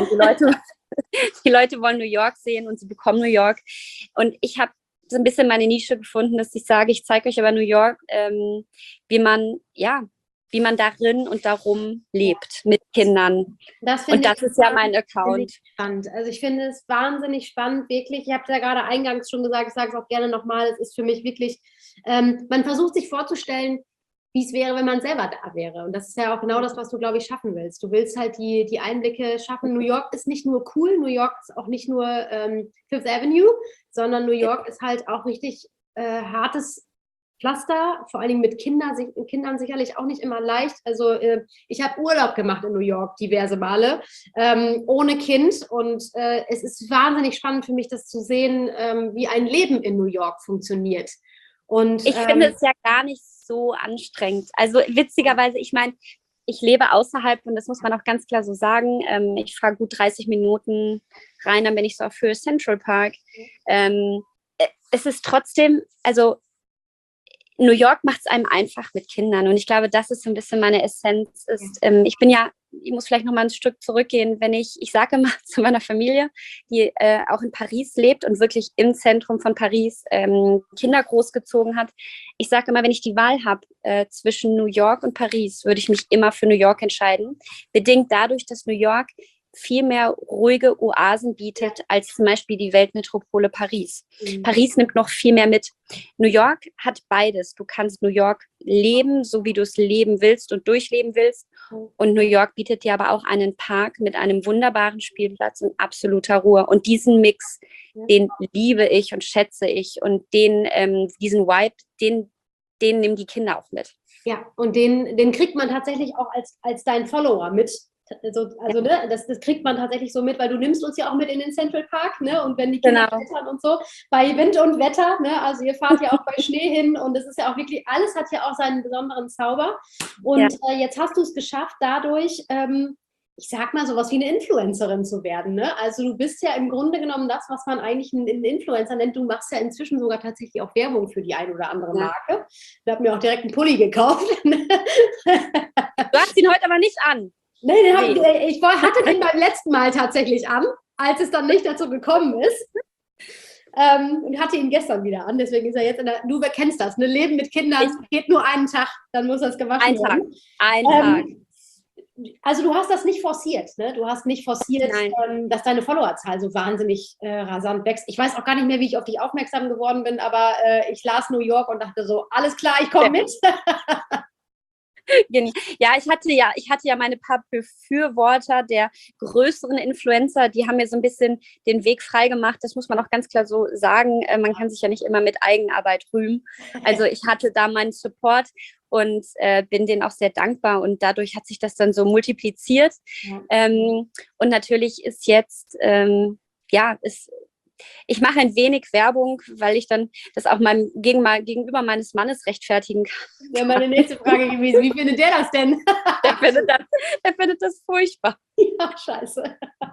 Die Leute wollen New York sehen und sie bekommen New York. Und ich habe so ein bisschen meine Nische gefunden, dass ich sage, ich zeige euch aber New York, wie man darin und darum lebt mit Kindern. Das ist ja mein Account. Spannend. Also ich finde es wahnsinnig spannend, wirklich. Ich habe es ja gerade eingangs schon gesagt, ich sage es auch gerne nochmal, es ist für mich wirklich, man versucht sich vorzustellen, wie es wäre, wenn man selber da wäre. Und das ist ja auch genau das, was du, glaube ich, schaffen willst. Du willst halt die Einblicke schaffen. New York ist nicht nur cool, New York ist auch nicht nur Fifth Avenue, sondern New York ist halt auch richtig hartes Pflaster, vor allen Dingen mit Kindern sicherlich auch nicht immer leicht. Also ich habe Urlaub gemacht in New York diverse Male, ohne Kind. Und es ist wahnsinnig spannend für mich, das zu sehen, wie ein Leben in New York funktioniert. Und ich finde es ja gar nicht so anstrengend. Also witzigerweise, ich meine, ich lebe außerhalb und das muss man auch ganz klar so sagen. Ich fahre gut 30 Minuten rein, dann bin ich so auf Höhe Central Park. Es ist trotzdem, also New York macht es einem einfach mit Kindern und ich glaube, das ist so ein bisschen meine Essenz. Ich muss vielleicht noch mal ein Stück zurückgehen, ich sage immer zu meiner Familie, die auch in Paris lebt und wirklich im Zentrum von Paris Kinder großgezogen hat. Ich sage immer, wenn ich die Wahl habe zwischen New York und Paris, würde ich mich immer für New York entscheiden. Bedingt dadurch, dass New York viel mehr ruhige Oasen bietet als zum Beispiel die Weltmetropole Paris. Paris nimmt noch viel mehr mit. New York hat beides. Du kannst New York leben, so wie du es leben willst und durchleben willst. Und New York bietet dir aber auch einen Park mit einem wunderbaren Spielplatz und absoluter Ruhe. Und diesen Mix, den liebe ich und schätze ich. Und diesen Vibe, den nehmen die Kinder auch mit. Ja, und den kriegt man tatsächlich auch als dein Follower mit. Also ne, das kriegt man tatsächlich so mit, weil du nimmst uns ja auch mit in den Central Park, ne? Und wenn die Kinder klettern und so, bei Wind und Wetter, ne? Also ihr fahrt ja auch bei Schnee hin und es ist ja auch wirklich, alles hat ja auch seinen besonderen Zauber. Und jetzt hast du es geschafft, dadurch, ich sag mal, sowas wie eine Influencerin zu werden, ne? Also du bist ja im Grunde genommen das, was man eigentlich einen Influencer nennt. Du machst ja inzwischen sogar tatsächlich auch Werbung für die eine oder andere Marke. Ich habe mir auch direkt einen Pulli gekauft. Du hast ihn heute aber nicht an. Nee, ich hatte den beim letzten Mal tatsächlich an, als es dann nicht dazu gekommen ist. Und hatte ihn gestern wieder an, deswegen ist er jetzt du kennst das, ne? Leben mit Kindern geht nur einen Tag, dann muss das gewaschen werden. Ein Tag. Also du hast das nicht forciert, ne? Du hast nicht forciert, dass deine Followerzahl so wahnsinnig rasant wächst. Ich weiß auch gar nicht mehr, wie ich auf dich aufmerksam geworden bin, aber ich las New York und dachte so, alles klar, ich komme mit. Ja, ich hatte ja meine paar Befürworter der größeren Influencer, die haben mir so ein bisschen den Weg freigemacht. Das muss man auch ganz klar so sagen. Man kann sich ja nicht immer mit Eigenarbeit rühmen. Also ich hatte da meinen Support und bin denen auch sehr dankbar und dadurch hat sich das dann so multipliziert. Ja. Und natürlich ist jetzt, ich mache ein wenig Werbung, weil ich dann das auch gegenüber meines Mannes rechtfertigen kann. Ja, meine nächste Frage gewesen, wie findet der das denn? Der findet das furchtbar. Ja, scheiße.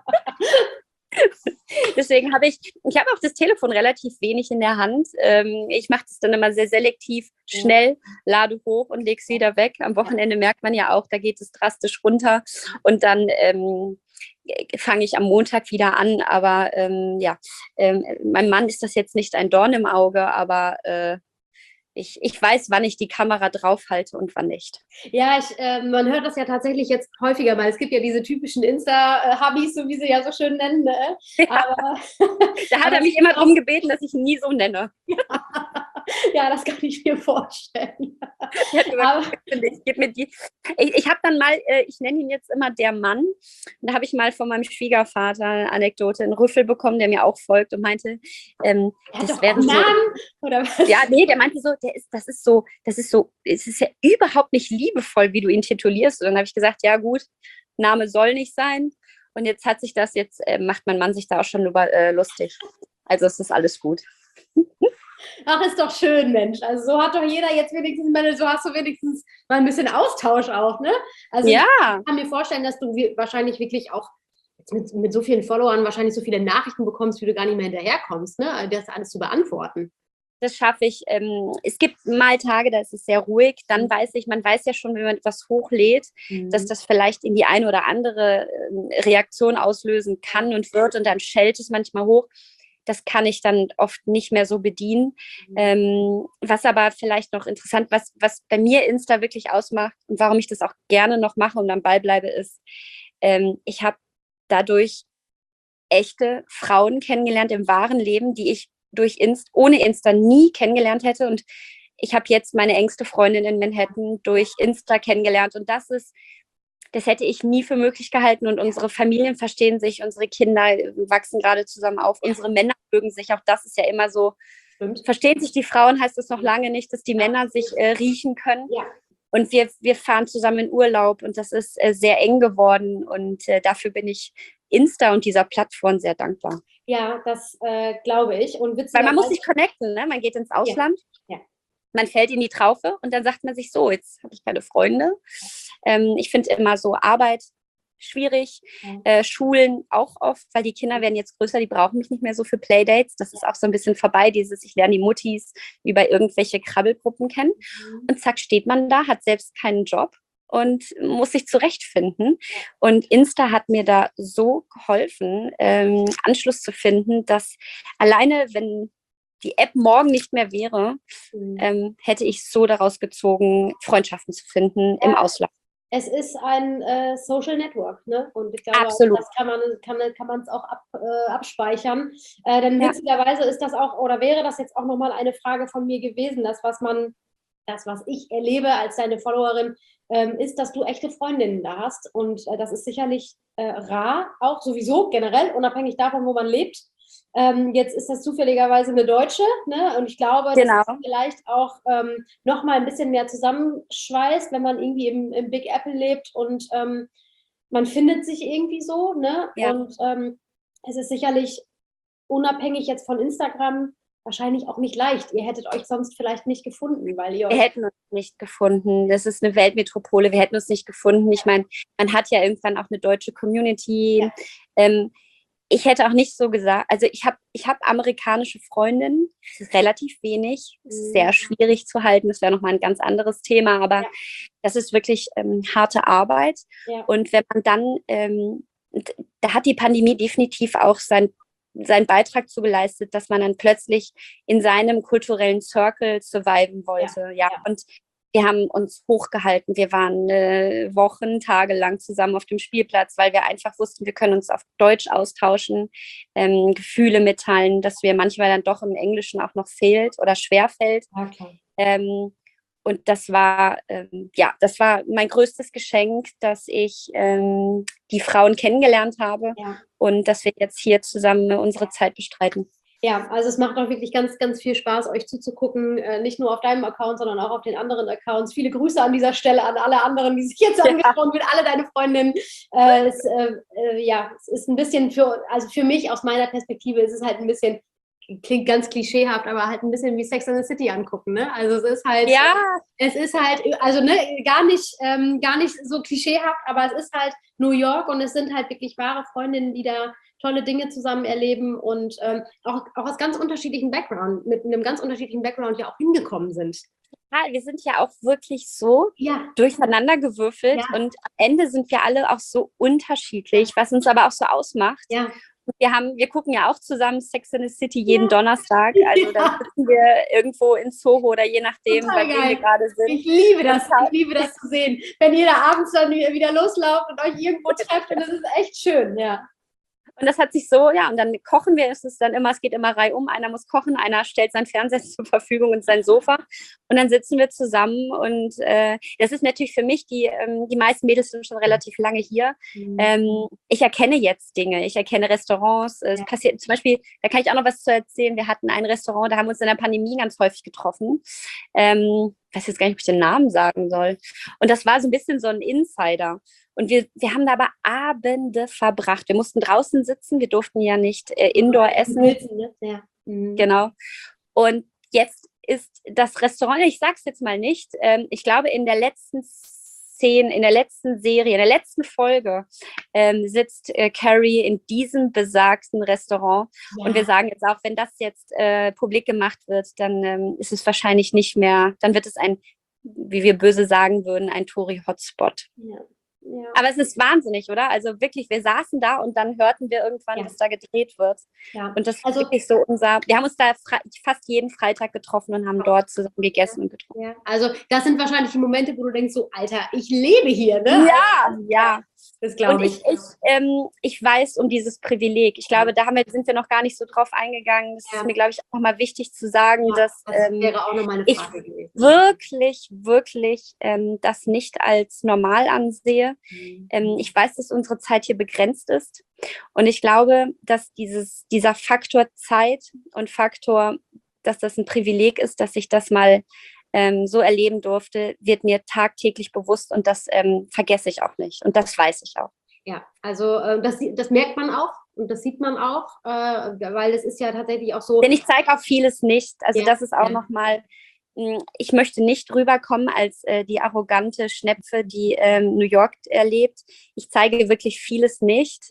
Deswegen habe ich auch das Telefon relativ wenig in der Hand. Ich mache das dann immer sehr selektiv, schnell, lade hoch und lege es wieder weg. Am Wochenende merkt man ja auch, da geht es drastisch runter und dann fange ich am Montag wieder an, aber meinem Mann ist das jetzt nicht ein Dorn im Auge, aber ich weiß, wann ich die Kamera draufhalte und wann nicht. Ja, man hört das ja tatsächlich jetzt häufiger mal. Es gibt ja diese typischen Insta-Hubbies, so wie sie ja so schön nennen. Ne? Ja. Aber, da hat er mich immer darum gebeten, dass ich ihn nie so nenne. Ja, das kann ich mir vorstellen. Ich habe dann mal, ich nenne ihn jetzt immer der Mann. Da habe ich mal von meinem Schwiegervater eine Anekdote, einen Rüffel bekommen, der mir auch folgt und meinte, das wäre so. Namen, oder was? Ja, nee, der meinte so, es ist ja überhaupt nicht liebevoll, wie du ihn titulierst. Und dann habe ich gesagt, ja gut, Name soll nicht sein. Und jetzt macht mein Mann sich da auch schon lustig. Also es ist alles gut. Ach, ist doch schön, Mensch. Also so hat doch jeder jetzt wenigstens, so hast du wenigstens mal ein bisschen Austausch auch, ne? Also ja. Ich kann mir vorstellen, dass du wahrscheinlich wirklich auch mit so vielen Followern wahrscheinlich so viele Nachrichten bekommst, wie du gar nicht mehr hinterherkommst, ne? Das alles zu beantworten. Das schaffe ich. Es gibt mal Tage, da ist es sehr ruhig. Dann man weiß ja schon, wenn man etwas hochlädt, dass das vielleicht in die eine oder andere Reaktion auslösen kann und wird. Und dann schellt es manchmal hoch. Das kann ich dann oft nicht mehr so bedienen. Was aber vielleicht noch interessant, was bei mir Insta wirklich ausmacht und warum ich das auch gerne noch mache und am Ball bleibe, ist, ich habe dadurch echte Frauen kennengelernt im wahren Leben, die ich ohne Insta nie kennengelernt hätte. Und ich habe jetzt meine engste Freundin in Manhattan durch Insta kennengelernt. Und das hätte ich nie für möglich gehalten. Und unsere Familien verstehen sich, unsere Kinder wachsen gerade zusammen auf, unsere Männer mögen sich. Auch das ist ja immer so. Stimmt. Verstehen sich die Frauen, heißt es noch lange nicht, dass die Männer sich riechen können. Ja. Und wir fahren zusammen in Urlaub und das ist sehr eng geworden. Und dafür bin ich Insta und dieser Plattform sehr dankbar. Ja, das glaube ich. Und weil man muss sich connecten, ne? Man geht ins Ausland, man fällt in die Traufe und dann sagt man sich so, jetzt habe ich keine Freunde. Ich finde immer so Arbeit schwierig, Schulen auch oft, weil die Kinder werden jetzt größer, die brauchen mich nicht mehr so für Playdates. Das ist auch so ein bisschen vorbei, ich lerne die Muttis über irgendwelche Krabbelgruppen kennen. Und zack, steht man da, hat selbst keinen Job und muss sich zurechtfinden. Und Insta hat mir da so geholfen, Anschluss zu finden, dass alleine, wenn die App morgen nicht mehr wäre, hätte ich so daraus gezogen, Freundschaften zu finden im Ausland. Es ist ein Social Network, ne? Und ich glaube, Absolut. das kann man es auch abspeichern. Denn witzigerweise ist das auch, oder wäre das jetzt auch nochmal eine Frage von mir gewesen, das, was ich erlebe als deine Followerin, ist, dass du echte Freundinnen da hast. Und das ist sicherlich rar, auch sowieso generell, unabhängig davon, wo man lebt. Jetzt ist das zufälligerweise eine Deutsche, ne? Und ich glaube, dass es vielleicht auch noch mal ein bisschen mehr zusammenschweißt, wenn man irgendwie im Big Apple lebt und man findet sich irgendwie so, ne? Ja. Und es ist sicherlich unabhängig jetzt von Instagram wahrscheinlich auch nicht leicht. Ihr hättet euch sonst vielleicht nicht gefunden, weil ihr... Wir hätten uns nicht gefunden. Das ist eine Weltmetropole. Wir hätten uns nicht gefunden. Ich meine, man hat ja irgendwann auch eine deutsche Community. Ja. Ich hätte auch nicht so gesagt, also ich hab amerikanische Freundinnen, relativ wenig, sehr schwierig zu halten, das wäre nochmal ein ganz anderes Thema, aber das ist wirklich harte Arbeit. Ja. Und wenn man dann, da hat die Pandemie definitiv auch seinen Beitrag zu geleistet, dass man dann plötzlich in seinem kulturellen Circle surviven wollte. Ja. Und wir haben uns hochgehalten. Wir waren Wochen, Tage lang zusammen auf dem Spielplatz, weil wir einfach wussten, wir können uns auf Deutsch austauschen, Gefühle mitteilen, dass wir manchmal dann doch im Englischen auch noch fehlt oder schwerfällt. Okay. Und das war mein größtes Geschenk, dass ich die Frauen kennengelernt habe und dass wir jetzt hier zusammen unsere Zeit bestreiten. Ja, also es macht auch wirklich ganz, ganz viel Spaß, euch zuzugucken, nicht nur auf deinem Account, sondern auch auf den anderen Accounts. Viele Grüße an dieser Stelle an alle anderen, die sich jetzt angesprochen wird, alle deine Freundinnen. Es ist ein bisschen für mich aus meiner Perspektive ist es halt ein bisschen, klingt ganz klischeehaft, aber halt ein bisschen wie Sex and the City angucken, ne? Also es ist halt, also ne, gar nicht so klischeehaft, aber es ist halt New York und es sind halt wirklich wahre Freundinnen, die da tolle Dinge zusammen erleben und auch aus ganz unterschiedlichen mit einem ganz unterschiedlichen Background ja auch hingekommen sind. Ja, wir sind ja auch wirklich so durcheinander gewürfelt und am Ende sind wir alle auch so unterschiedlich, was uns aber auch so ausmacht. Ja. Wir gucken ja auch zusammen Sex and the City jeden Donnerstag. Also dann sitzen wir irgendwo in Soho oder je nachdem, bei wem wir gerade sind. Ich liebe das zu sehen. Wenn ihr da abends dann wieder loslauft und euch irgendwo trefft, und das ist echt schön, ja. Und das hat sich so, und dann kochen wir, es geht immer reihum, einer muss kochen, einer stellt sein Fernseher zur Verfügung und sein Sofa und dann sitzen wir zusammen und das ist natürlich für mich, die meisten Mädels sind schon relativ lange hier. Ich erkenne jetzt Dinge, ich erkenne Restaurants, es passiert zum Beispiel, da kann ich auch noch was zu erzählen, wir hatten ein Restaurant, da haben wir uns in der Pandemie ganz häufig getroffen, ich weiß jetzt gar nicht, ob ich den Namen sagen soll und das war so ein bisschen so ein Insider. Und wir haben da aber Abende verbracht. Wir mussten draußen sitzen, wir durften ja nicht indoor essen. Ja. Genau. Und jetzt ist das Restaurant, ich sag's jetzt mal nicht, ich glaube in der letzten Folge sitzt Carrie in diesem besagten Restaurant. Ja. Und wir sagen jetzt auch, wenn das jetzt publik gemacht wird, dann ist es wahrscheinlich nicht mehr, dann wird es wie wir böse sagen würden, ein Touri-Hotspot. Ja. Ja. Aber es ist wahnsinnig, oder? Also wirklich, wir saßen da und dann hörten wir irgendwann, dass da gedreht wird. Ja. Und das ist wirklich so wir haben uns da fast jeden Freitag getroffen und haben dort zusammen gegessen und getrunken. Ja. Also das sind wahrscheinlich die Momente, wo du denkst so, Alter, ich lebe hier, ne? Ja. Das glaube ich. Und ich weiß um dieses Privileg. Ich glaube, sind wir noch gar nicht so drauf eingegangen. Das ist mir, glaube ich, auch mal wichtig zu sagen, dass das wäre auch noch meine Frage gewesen. Wirklich, wirklich das nicht als normal ansehe. Ich weiß, dass unsere Zeit hier begrenzt ist. Und ich glaube, dass dieser Faktor Zeit und Faktor, dass das ein Privileg ist, dass ich das mal so erleben durfte, wird mir tagtäglich bewusst und das vergesse ich auch nicht. Und das weiß ich auch. Ja, also das merkt man auch und das sieht man auch, weil es ist ja tatsächlich auch so. Denn ich zeige auch vieles nicht. Also das ist auch nochmal, ich möchte nicht rüberkommen als die arrogante Schnepfe, die New York erlebt. Ich zeige wirklich vieles nicht.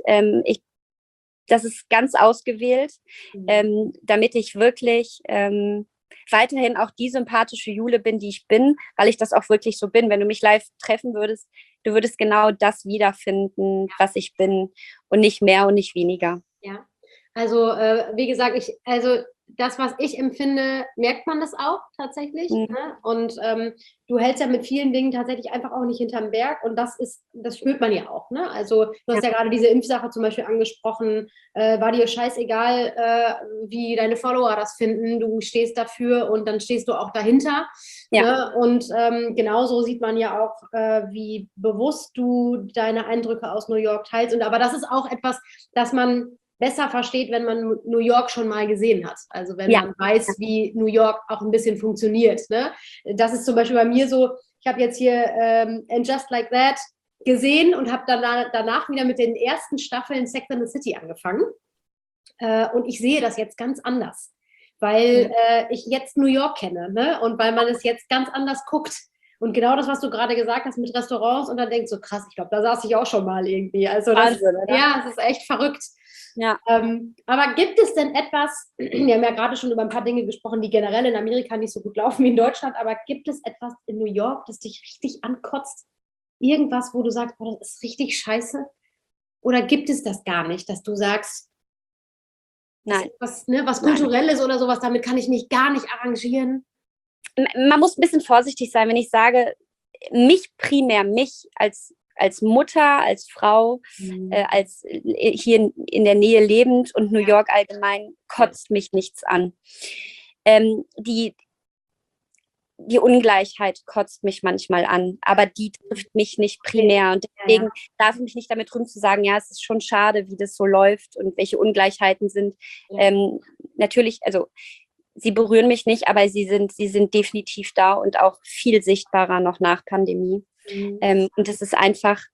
Das ist ganz ausgewählt, damit ich wirklich weiterhin auch die sympathische Jule bin, die ich bin, weil ich das auch wirklich so bin. Wenn du mich live treffen würdest, du würdest genau das wiederfinden, was ich bin und nicht mehr und nicht weniger. Ja, also wie gesagt, also das, was ich empfinde, merkt man das auch tatsächlich. Ne? Und du hältst ja mit vielen Dingen tatsächlich einfach auch nicht hinterm Berg und das spürt man ja auch. Ne? Also du hast ja gerade diese Impfsache zum Beispiel angesprochen, war dir scheißegal, wie deine Follower das finden, du stehst dafür und dann stehst du auch dahinter. Ja. Ne? Und genauso sieht man ja auch, wie bewusst du deine Eindrücke aus New York teilst. Aber das ist auch etwas, das man besser versteht, wenn man New York schon mal gesehen hat. Also wenn man weiß, wie New York auch ein bisschen funktioniert. Ne? Das ist zum Beispiel bei mir so, ich habe jetzt hier And Just Like That gesehen und habe danach wieder mit den ersten Staffeln Sex and the City angefangen. Und ich sehe das jetzt ganz anders, weil ich jetzt New York kenne, ne? Und weil man es jetzt ganz anders guckt. Und genau das, was du gerade gesagt hast mit Restaurants und dann denkst du, krass, ich glaube, da saß ich auch schon mal irgendwie. Also das, ja, es ist echt verrückt. Ja. Aber gibt es denn etwas, wir haben ja gerade schon über ein paar Dinge gesprochen, die generell in Amerika nicht so gut laufen wie in Deutschland, aber gibt es etwas in New York, das dich richtig ankotzt? Irgendwas, wo du sagst, oh, das ist richtig scheiße? Oder gibt es das gar nicht, dass du sagst, nein, was Kulturelles oder sowas, damit kann ich mich gar nicht arrangieren? Man muss ein bisschen vorsichtig sein, wenn ich sage, mich als Mutter, als Frau, als hier in der Nähe lebend und New York allgemein, kotzt mich nichts an. Die Ungleichheit kotzt mich manchmal an, aber die trifft mich nicht primär. Und deswegen darf ich mich nicht damit rühmen zu sagen, ja, es ist schon schade, wie das so läuft und welche Ungleichheiten sind. Natürlich, also sie berühren mich nicht, aber sie sind definitiv da und auch viel sichtbarer noch nach Pandemie. Und es ist einfach,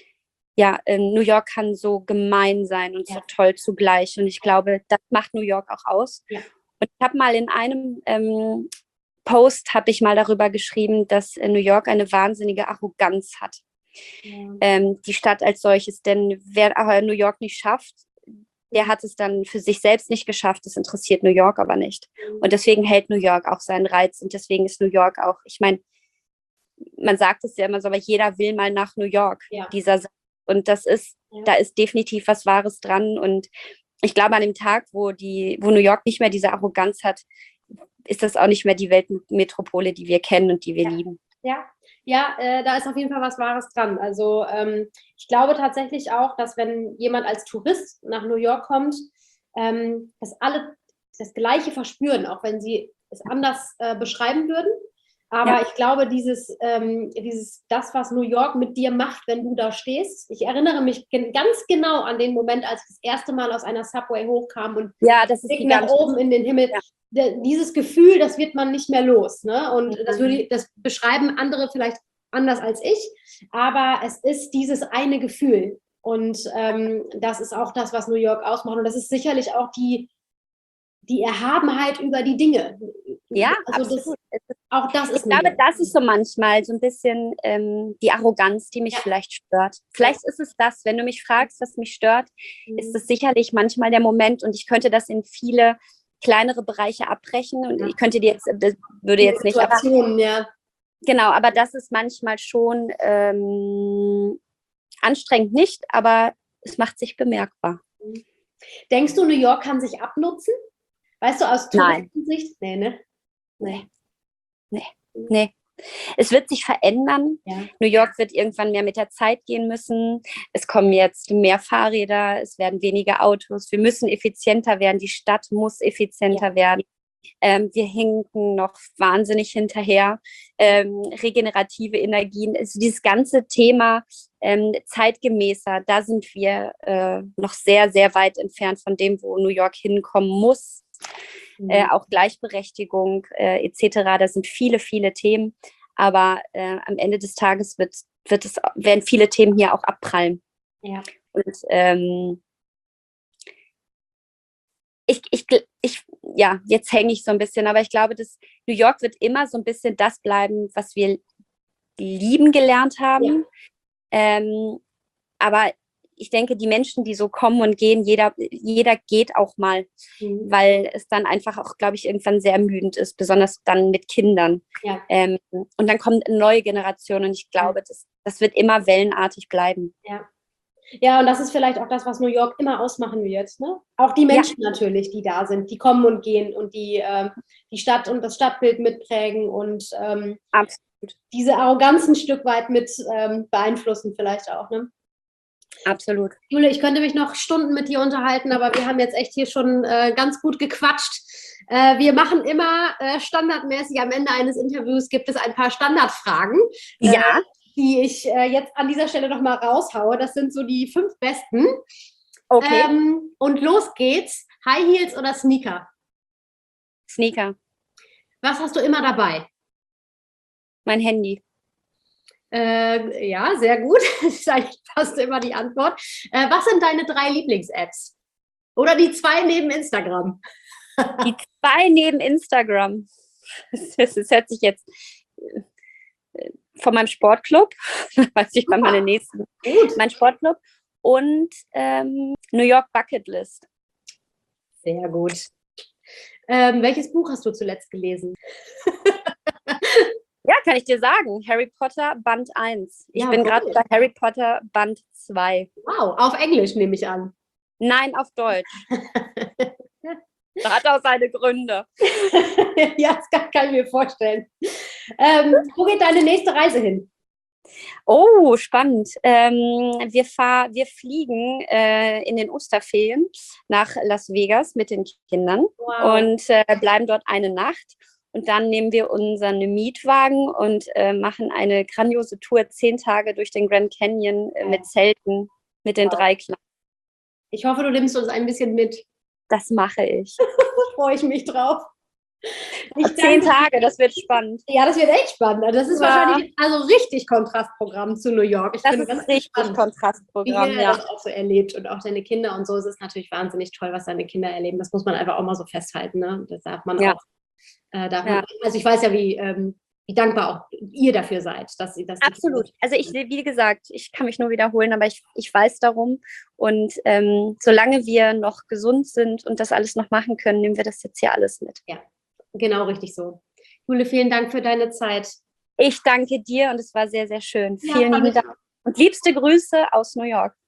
New York kann so gemein sein und so toll zugleich. Und ich glaube, das macht New York auch aus. Ja. Und ich habe mal in einem Post habe ich mal darüber geschrieben, dass New York eine wahnsinnige Arroganz hat. Ja. Die Stadt als solches, denn wer New York nicht schafft, der hat es dann für sich selbst nicht geschafft. Das interessiert New York aber nicht. Und deswegen hält New York auch seinen Reiz. Und deswegen ist New York auch, ich meine, man sagt es ja immer so, aber jeder will mal nach New York. Ja. Und da ist definitiv was Wahres dran. Und ich glaube, an dem Tag, wo New York nicht mehr diese Arroganz hat, ist das auch nicht mehr die Weltmetropole, die wir kennen und die wir lieben. Ja, da ist auf jeden Fall was Wahres dran. Also ich glaube tatsächlich auch, dass wenn jemand als Tourist nach New York kommt, dass alle das Gleiche verspüren, auch wenn sie es anders beschreiben würden. Aber ich glaube, das, was New York mit dir macht, wenn du da stehst. Ich erinnere mich ganz genau an den Moment, als ich das erste Mal aus einer Subway hochkam und das ist nach oben in den Himmel. Ja. Dieses Gefühl, das wird man nicht mehr los. Ne? Und das beschreiben andere vielleicht anders als ich, aber es ist dieses eine Gefühl. Und das ist auch das, was New York ausmacht. Und das ist sicherlich auch die Erhabenheit über die Dinge. Ja, also absolut. Ich glaube, das ist so manchmal so ein bisschen die Arroganz, die mich vielleicht stört. Vielleicht ist es das, wenn du mich fragst, was mich stört, ist es sicherlich manchmal der Moment und ich könnte das in viele kleinere Bereiche abbrechen und ich könnte dir jetzt, das würde jetzt nicht, aber genau, aber das ist manchmal schon anstrengend nicht, aber es macht sich bemerkbar. Denkst du, New York kann sich abnutzen? Weißt du, aus Touristensicht? Nee, ne? Nee. Es wird sich verändern. Ja. New York wird irgendwann mehr mit der Zeit gehen müssen. Es kommen jetzt mehr Fahrräder, es werden weniger Autos. Wir müssen effizienter werden. Die Stadt muss effizienter werden. Wir hinken noch wahnsinnig hinterher. Regenerative Energien, also dieses ganze Thema zeitgemäßer, da sind wir noch sehr, sehr weit entfernt von dem, wo New York hinkommen muss. Auch Gleichberechtigung etc. Da sind viele, viele Themen. Aber am Ende des Tages werden viele Themen hier auch abprallen. Ja. Und ja, jetzt hänge ich so ein bisschen, aber ich glaube, dass New York wird immer so ein bisschen das bleiben, was wir lieben gelernt haben. Aber ich denke, die Menschen, die so kommen und gehen, jeder geht auch mal, weil es dann einfach auch, glaube ich, irgendwann sehr ermüdend ist, besonders dann mit Kindern. Ja. Und dann kommt eine neue Generation und ich glaube, das wird immer wellenartig bleiben. Ja. Ja, und das ist vielleicht auch das, was New York immer ausmachen wird. Ne? Auch die Menschen natürlich, die da sind, die kommen und gehen und die die Stadt und das Stadtbild mitprägen und diese Arroganz ein Stück weit mit beeinflussen vielleicht auch. Ne? Absolut. Jule, ich könnte mich noch Stunden mit dir unterhalten, aber wir haben jetzt echt hier schon ganz gut gequatscht. Wir machen immer standardmäßig am Ende eines Interviews gibt es ein paar Standardfragen. Ja. Die ich jetzt an dieser Stelle noch mal raushaue. Das sind so die 5 besten. Okay. Und los geht's. High Heels oder Sneaker? Sneaker. Was hast du immer dabei? Mein Handy. Ja, sehr gut. Das ist eigentlich fast immer die Antwort. Was sind deine 3 Lieblings-Apps? Oder die 2 neben Instagram? Die 2 neben Instagram. Das hört sich jetzt von meinem Sportclub, weiß ich bei meiner nächsten, mein Sportclub und New York Bucket List. Sehr gut. Welches Buch hast du zuletzt gelesen? Ja, kann ich dir sagen. Harry Potter Band 1. Ich bin gerade bei Harry Potter Band 2. Wow, auf Englisch nehme ich an. Nein, auf Deutsch. Das hat auch seine Gründe. Ja, das kann ich mir vorstellen. Wo geht deine nächste Reise hin? Oh, spannend. Wir fliegen in den Osterferien nach Las Vegas mit den Kindern und bleiben dort eine Nacht. Und dann nehmen wir unseren Mietwagen und machen eine grandiose Tour, 10 Tage durch den Grand Canyon mit Zelten, mit den 3 Kleinen. Ich hoffe, du nimmst uns ein bisschen mit. Das mache ich. Da freue ich mich drauf. 10 Tage, das wird spannend. Ja, das wird echt spannend. Das ist wahrscheinlich also richtig Kontrastprogramm zu New York. Das ist richtig spannend. Kontrastprogramm, wie ihr das auch so erlebt und auch deine Kinder und so. Es ist natürlich wahnsinnig toll, was deine Kinder erleben. Das muss man einfach auch mal so festhalten. Ne? Das darf man auch. Also ich weiß ja, wie dankbar auch ihr dafür seid. Dass absolut. Also wie gesagt, ich kann mich nur wiederholen, aber ich weiß darum. Und solange wir noch gesund sind und das alles noch machen können, nehmen wir das jetzt hier alles mit. Ja, genau richtig so. Jule, vielen Dank für deine Zeit. Ich danke dir und es war sehr, sehr schön. Vielen lieben Dank. Und liebste Grüße aus New York.